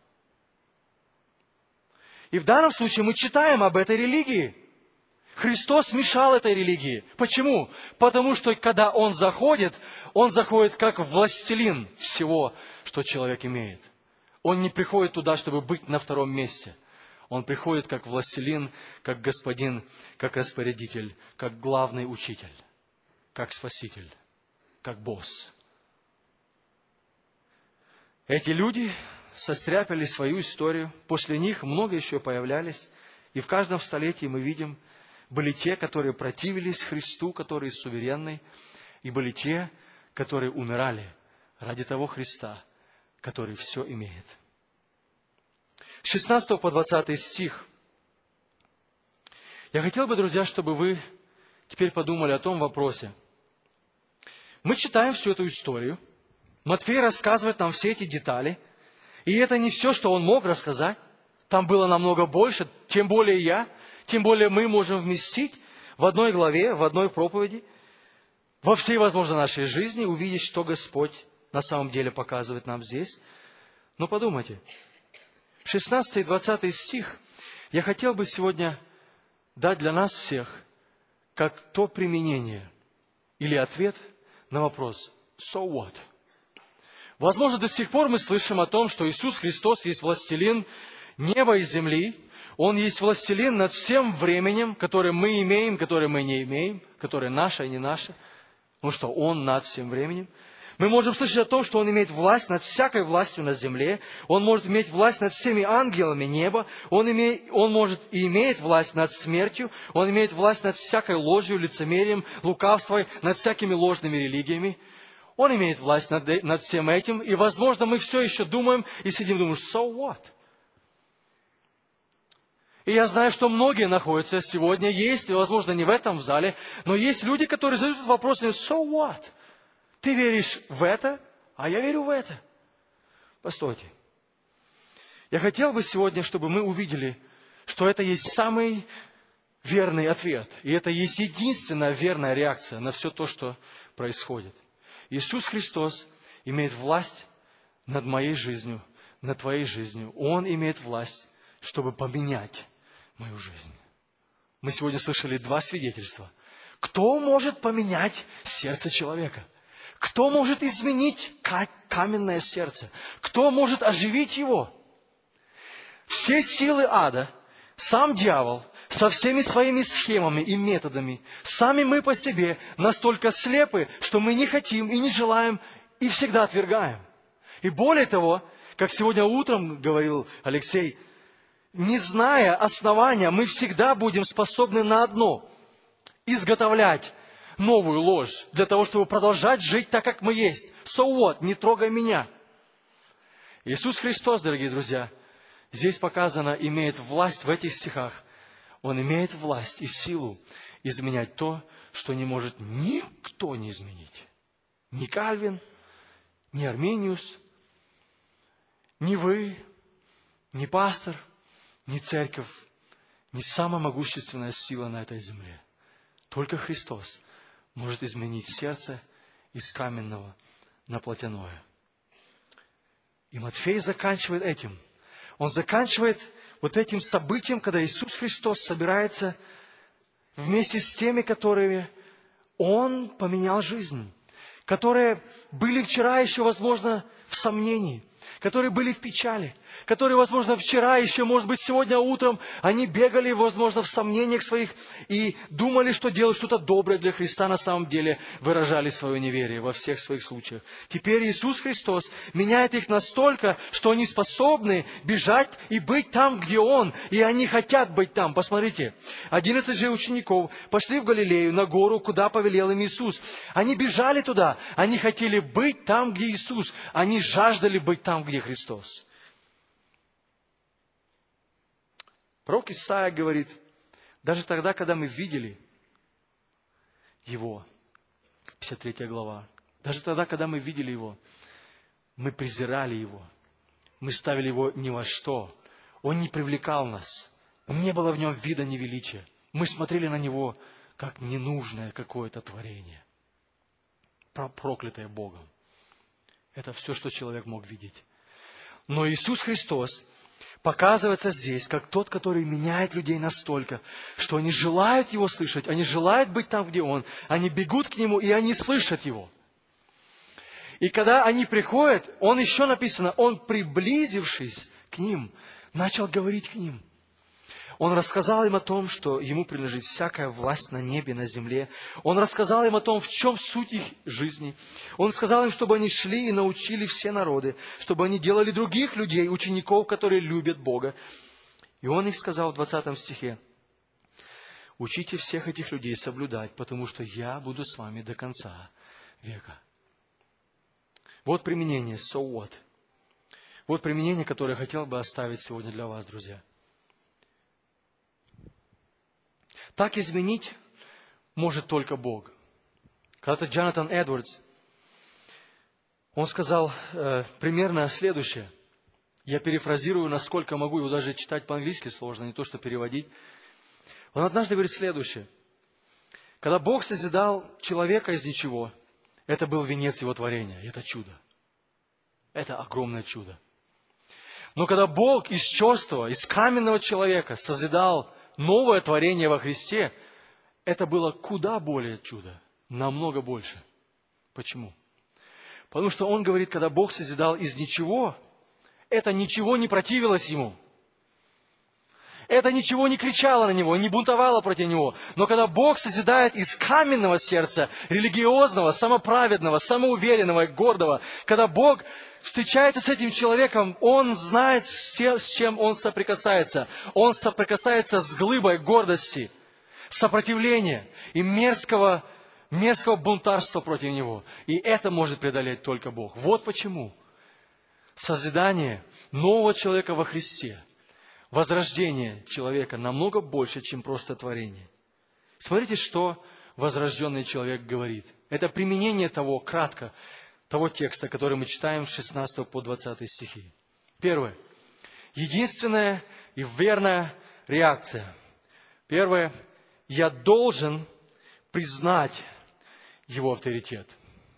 И в данном случае мы читаем об этой религии. Христос мешал этой религии. Почему? Потому что когда Он заходит как властелин всего, что человек имеет. Он не приходит туда, чтобы быть на втором месте. Он приходит как властелин, как господин, как распорядитель, как главный учитель, как спаситель, как босс. Эти люди состряпали свою историю. После них много еще появлялись. И в каждом столетии мы видим, были те, которые противились Христу, который суверенный, и были те, которые умирали ради того Христа, который все имеет. С 16 по 20 стих. Я хотел бы, друзья, чтобы вы теперь подумали о том вопросе. Мы читаем всю эту историю. Матфей рассказывает нам все эти детали. И это не все, что он мог рассказать. Там было намного больше. Тем более мы можем вместить в одной главе, в одной проповеди, во всей возможной нашей жизни, увидеть, что Господь на самом деле показывает нам здесь. Но подумайте. 16 и 20 стих я хотел бы сегодня дать для нас всех как то применение или ответ на вопрос «So what?». Возможно, до сих пор мы слышим о том, что Иисус Христос есть властелин неба и земли. Он есть властелин над всем временем, которое мы имеем, которое мы не имеем, которое наше и не наше. Потому что Он над всем временем. Мы можем слышать о том, что Он имеет власть над всякой властью на земле. Он может иметь власть над всеми ангелами неба. Он может и имеет власть над смертью. Он имеет власть над всякой ложью, лицемерием, лукавством, над всякими ложными религиями. Он имеет власть над всем этим. И, возможно, мы все еще думаем и сидим и думаем, so what? И я знаю, что многие находятся сегодня, есть, и, возможно, не в этом зале, но есть люди, которые задают вопрос, so what? Ты веришь в это, а я верю в это. Постойте. Я хотел бы сегодня, чтобы мы увидели, что это есть самый верный ответ. И это есть единственная верная реакция на все то, что происходит. Иисус Христос имеет власть над моей жизнью, над твоей жизнью. Он имеет власть, чтобы поменять мою жизнь. Мы сегодня слышали 2 свидетельства. Кто может поменять сердце человека? Кто может изменить каменное сердце? Кто может оживить его? Все силы ада, сам дьявол, со всеми своими схемами и методами, сами мы по себе настолько слепы, что мы не хотим и не желаем, и всегда отвергаем. И более того, как сегодня утром говорил Алексей, не зная основания, мы всегда будем способны на одно – изготовлять новую ложь, для того, чтобы продолжать жить так, как мы есть. So what? Не трогай меня. Иисус Христос, дорогие друзья, здесь показано, имеет власть в этих стихах Он имеет власть и силу изменять то, что не может никто не изменить. Ни Кальвин, ни Арминиус, ни вы, ни пастор, ни церковь, ни самая могущественная сила на этой земле. Только Христос может изменить сердце из каменного на плотяное. И Матфей заканчивает этим. Он заканчивает вот этим событием, когда Иисус Христос собирается вместе с теми, которыми Он поменял жизнь, которые были вчера еще, возможно, в сомнении, которые были в печали, которые, возможно, вчера, еще, может быть, сегодня утром, они бегали, возможно, в сомнениях своих и думали, что делают что-то доброе для Христа, на самом деле выражали свое неверие во всех своих случаях. Теперь Иисус Христос меняет их настолько, что они способны бежать и быть там, где Он, и они хотят быть там. Посмотрите, 11 же учеников пошли в Галилею, на гору, куда повелел им Иисус. Они бежали туда, они хотели быть там, где Иисус, они жаждали быть там, где Христос. Пророк Исаия говорит, даже тогда, когда мы видели Его, 53 глава, даже тогда, когда мы видели Его, мы презирали Его, мы ставили Его ни во что, Он не привлекал нас, не было в Нем вида ни величия, мы смотрели на Него, как ненужное какое-то творение, проклятое Богом. Это все, что человек мог видеть. Но Иисус Христос показывается здесь, как тот, который меняет людей настолько, что они желают Его слышать, они желают быть там, где Он, они бегут к Нему, и они слышат Его. И когда они приходят, Он еще написано, Он, приблизившись к ним, начал говорить к ним. Он рассказал им о том, что Ему принадлежит всякая власть на небе, на земле. Он рассказал им о том, в чем суть их жизни. Он сказал им, чтобы они шли и научили все народы, чтобы они делали других людей, учеников, которые любят Бога. И Он их сказал в 20 стихе, учите всех этих людей соблюдать, потому что Я буду с вами до конца века. Вот применение, so what? Вот применение, которое я хотел бы оставить сегодня для вас, друзья. Так изменить может только Бог. Когда-то Джонатан Эдвардс, он сказал примерно следующее. Я перефразирую, насколько могу, его даже читать по-английски сложно, не то что переводить. Он однажды говорит следующее. Когда Бог созидал человека из ничего, это был венец Его творения, это чудо. Это огромное чудо. Но когда Бог из черствого, из каменного человека созидал новое творение во Христе, это было куда более чудо, намного больше. Почему? Потому что Он говорит, когда Бог созидал из ничего, это ничего не противилось Ему. Это ничего не кричало на Него, не бунтовало против Него. Но когда Бог созидает из каменного сердца, религиозного, самоправедного, самоуверенного и гордого, когда Бог встречается с этим человеком, Он знает, с чем он соприкасается. Он соприкасается с глыбой гордости, сопротивления и мерзкого бунтарства против него. И это может преодолеть только Бог. Вот почему созидание нового человека во Христе, возрождение человека намного больше, чем просто творение. Смотрите, что возрожденный человек говорит. Это применение того, кратко, того текста, который мы читаем с 16 по 20 стихи. Первое. Единственная и верная реакция. Первое. Я должен признать Его авторитет.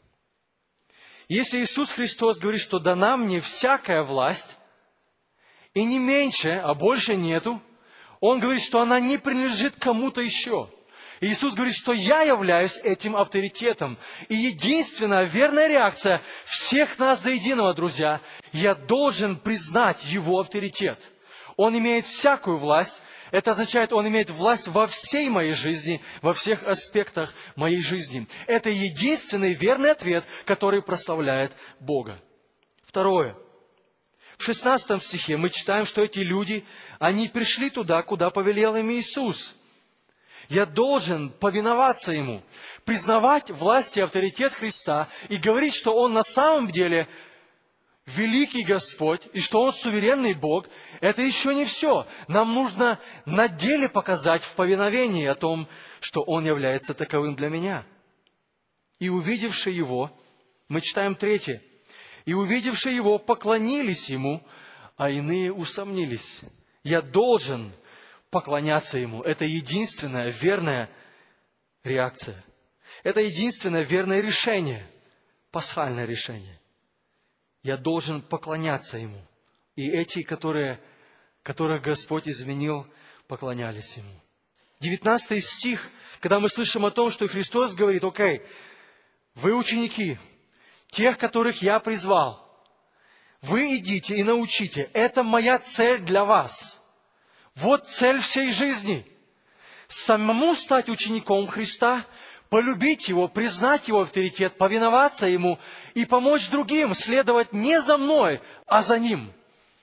Если Иисус Христос говорит, что дана мне всякая власть, и не меньше, а больше нету, Он говорит, что она не принадлежит кому-то еще. И Иисус говорит, что я являюсь этим авторитетом. И единственная верная реакция всех нас до единого, друзья, я должен признать Его авторитет. Он имеет всякую власть. Это означает, Он имеет власть во всей моей жизни, во всех аспектах моей жизни. Это единственный верный ответ, который прославляет Бога. Второе. В 16 стихе мы читаем, что эти люди, они пришли туда, куда повелел им Иисус. Я должен повиноваться Ему, признавать власть и авторитет Христа и говорить, что Он на самом деле великий Господь и что Он суверенный Бог, это еще не все. Нам нужно на деле показать в повиновении о том, что Он является таковым для меня. И увидевши Его, мы читаем 3. И увидевши Его, поклонились Ему, а иные усомнились. Я должен поклоняться Ему. Это единственная верная реакция. Это единственное верное решение, пасхальное решение. Я должен поклоняться Ему. И эти, которых Господь изменил, поклонялись Ему. 19 стих, когда мы слышим о том, что Христос говорит: окей, вы ученики, тех, которых я призвал, вы идите и научите. Это моя цель для вас. Вот цель всей жизни. Самому стать учеником Христа, полюбить Его, признать Его авторитет, повиноваться Ему и помочь другим следовать не за мной, а за Ним.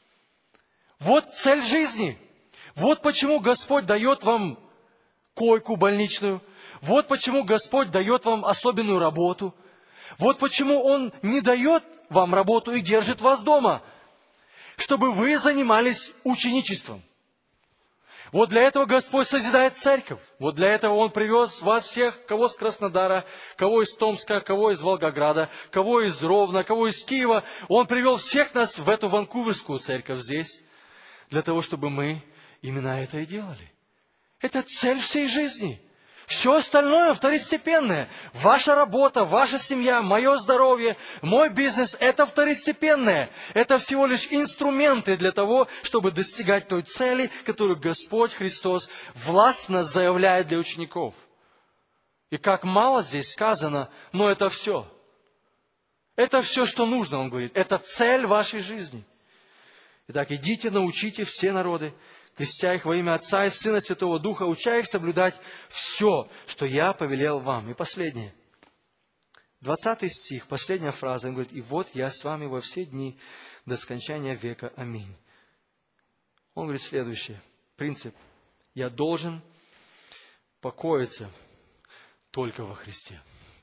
Вот цель жизни. Вот почему Господь дает вам койку больничную. Вот почему Господь дает вам особенную работу. Вот почему Он не дает вам работу и держит вас дома, чтобы вы занимались ученичеством. Вот для этого Господь созидает церковь. Вот для этого Он привез вас всех, кого с Краснодара, кого из Томска, кого из Волгограда, кого из Ровно, кого из Киева. Он привел всех нас в эту ванкуверскую церковь здесь, для того, чтобы мы именно это и делали. Это цель всей жизни. Все остальное второстепенное. Ваша работа, ваша семья, мое здоровье, мой бизнес – это второстепенное. Это всего лишь инструменты для того, чтобы достигать той цели, которую Господь Христос властно заявляет для учеников. И как мало здесь сказано, но это все. Это все, что нужно, Он говорит. Это цель вашей жизни. Итак, идите, научите все народы, крестя их во имя Отца и Сына Святого Духа, уча их соблюдать все, что я повелел вам. И последнее. 20 стих, последняя фраза. Он говорит: и вот я с вами во все дни до скончания века. Аминь. Он говорит следующее. Принцип. Я должен покоиться только во Христе.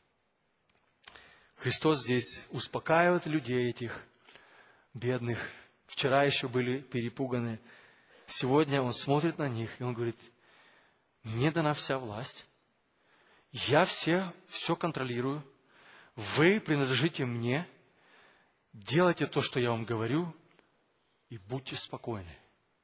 Христос здесь успокаивает людей этих бедных. Вчера еще были перепуганы. Сегодня Он смотрит на них, и Он говорит: мне дана вся власть, я все контролирую, вы принадлежите мне, делайте то, что я вам говорю, и будьте спокойны.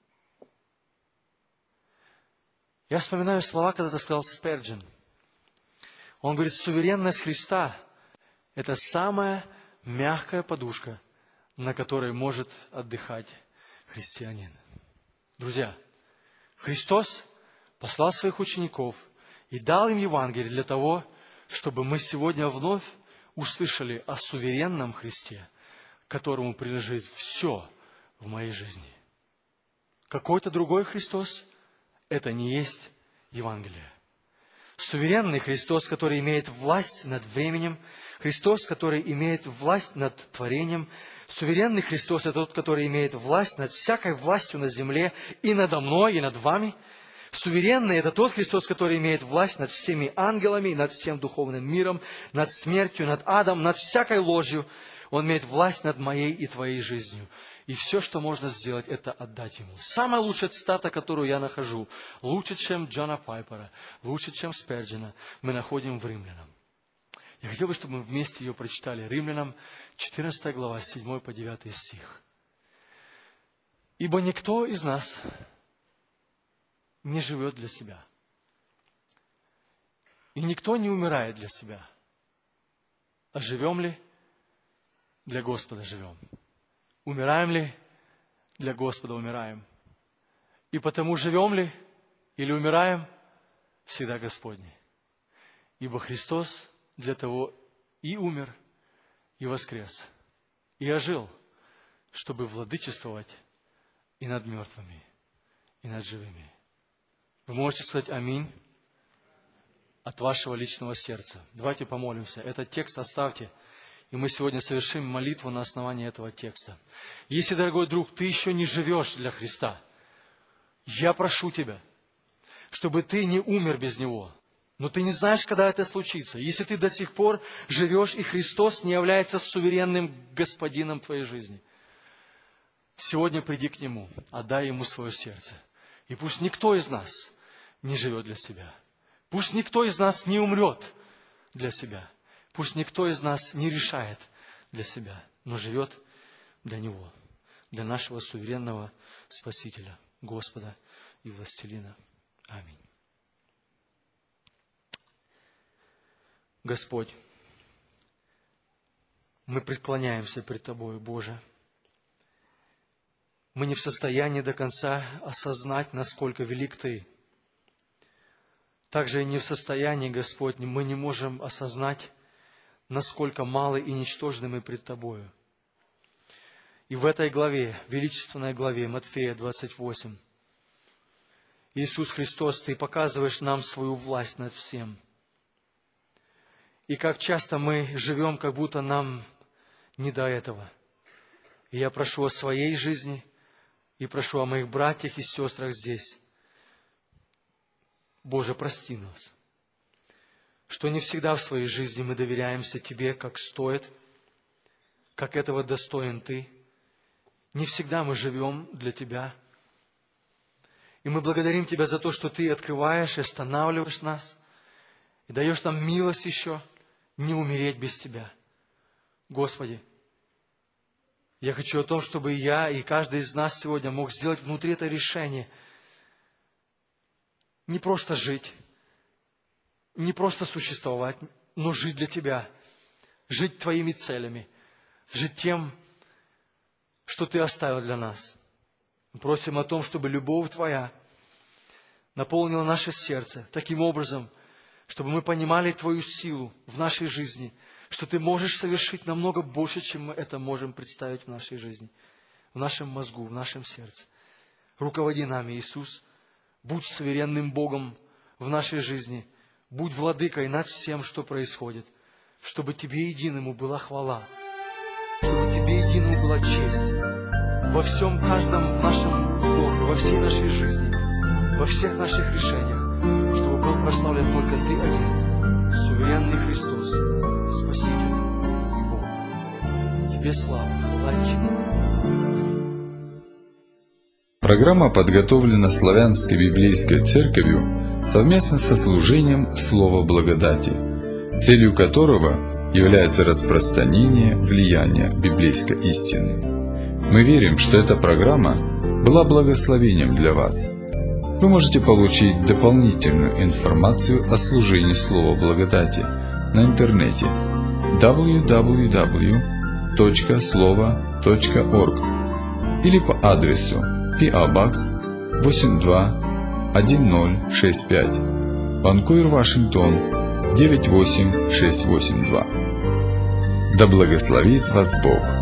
Я вспоминаю слова, когда-то сказал Спержен. Он говорит: суверенность Христа – это самая мягкая подушка, на которой может отдыхать христианин. Друзья, Христос послал своих учеников и дал им Евангелие для того, чтобы мы сегодня вновь услышали о суверенном Христе, которому принадлежит все в моей жизни. Какой-то другой Христос – это не есть Евангелие. Суверенный Христос, который имеет власть над временем, Христос, который имеет власть над творением, суверенный Христос – это тот, который имеет власть над всякой властью на земле и надо мной, и над вами. Суверенный – это тот Христос, который имеет власть над всеми ангелами, над всем духовным миром, над смертью, над адом, над всякой ложью. Он имеет власть над моей и твоей жизнью. И все, что можно сделать, это отдать Ему. Самая лучшая цитата, которую я нахожу, лучше, чем Джона Пайпера, лучше, чем Сперджена, мы находим в Римлянам. Я хотел бы, чтобы мы вместе ее прочитали. Римлянам, 14 глава, 7 по 9 стих. «Ибо никто из нас не живет для себя, и никто не умирает для себя. А живем ли? Для Господа живем. Умираем ли? Для Господа умираем. И потому живем ли или умираем? Всегда Господни. Ибо Христос для того и умер, и воскрес, и ожил, чтобы владычествовать и над мертвыми, и над живыми». Вы можете сказать «Аминь» от вашего личного сердца. Давайте помолимся. Этот текст оставьте, и мы сегодня совершим молитву на основании этого текста. Если, дорогой друг, ты еще не живешь для Христа, я прошу тебя, чтобы ты не умер без Него. Но ты не знаешь, когда это случится. Если ты до сих пор живешь, и Христос не является суверенным господином твоей жизни – Сегодня приди к Нему, отдай Ему свое сердце. И пусть никто из нас не живет для себя. Пусть никто из нас не умрет для себя. Пусть никто из нас не решает для себя, но живет для Него, для нашего суверенного Спасителя, Господа и Властелина. Аминь. Господь, мы преклоняемся пред Тобою, Боже. Мы не в состоянии до конца осознать, насколько велик Ты. Также и не в состоянии, Господь, мы не можем осознать, насколько малы и ничтожны мы пред Тобою. И в этой главе, величественной главе, Матфея 28, Иисус Христос, Ты показываешь нам свою власть над всем. И как часто мы живем, как будто нам не до этого. И я прошу о своей жизни, и прошу о моих братьях и сестрах здесь. Боже, прости нас, что не всегда в своей жизни мы доверяемся Тебе, как стоит, как этого достоин Ты. Не всегда мы живем для Тебя. И мы благодарим Тебя за то, что Ты открываешь и останавливаешь нас, и даешь нам милость еще не умереть без Тебя. Господи, я хочу о том, чтобы я и каждый из нас сегодня мог сделать внутри это решение. Не просто жить, не просто существовать, но жить для Тебя, жить Твоими целями, жить тем, что Ты оставил для нас. Мы просим о том, чтобы любовь Твоя наполнила наше сердце таким образом, чтобы мы понимали Твою силу в нашей жизни, что Ты можешь совершить намного больше, чем мы это можем представить в нашей жизни, в нашем мозгу, в нашем сердце. Руководи нами, Иисус. Будь суверенным Богом в нашей жизни. Будь владыкой над всем, что происходит. Чтобы Тебе единому была хвала. Чтобы Тебе единому была честь. Во всем, каждом нашем вдохе, во всей нашей жизни, во всех наших решениях. Чтобы был прославлен только Ты один, суверенный Христос, Спаситель и Бог. Тебе слава, хвала и честь. Программа подготовлена Славянской Библейской Церковью совместно со служением Слова Благодати, целью которого является распространение влияния библейской истины. Мы верим, что эта программа была благословением для вас. Вы можете получить дополнительную информацию о служении Слова Благодати на интернете www.slovo.org или по адресу PO Box 821065, Ванкувер, Вашингтон 98682. Да благословит вас Бог!